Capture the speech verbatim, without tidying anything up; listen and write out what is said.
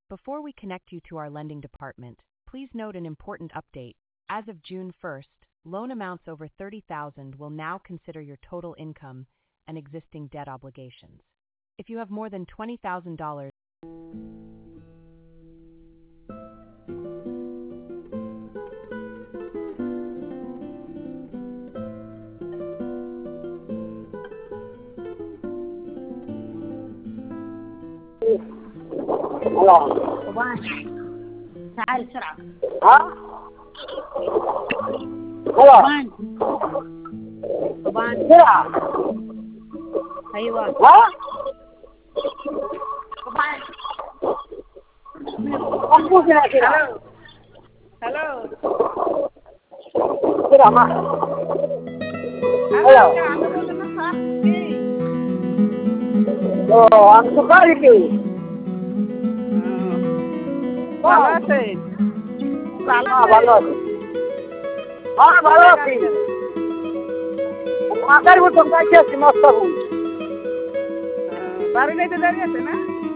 Before we connect you to our lending department, please note an important update. As of June first, loan amounts over thirty thousand dollars will now consider your total income and existing debt obligations. If you have more than twenty thousand dollars, الله طبعا تعال بسرعة. ها طبعا طبعا بسرعة أيوة ها طبعا. أخونا كده هلو كده ما هلو عم بقول لك صاحبي. أوه عم تقاربي ভালো আছেন? হ্যাঁ ভালো আছি হ্যাঁ ভালো আছি মাথার উপর গাছ আছে মস্ত বাড়ি যাইতে দাঁড়িয়ে আছে না?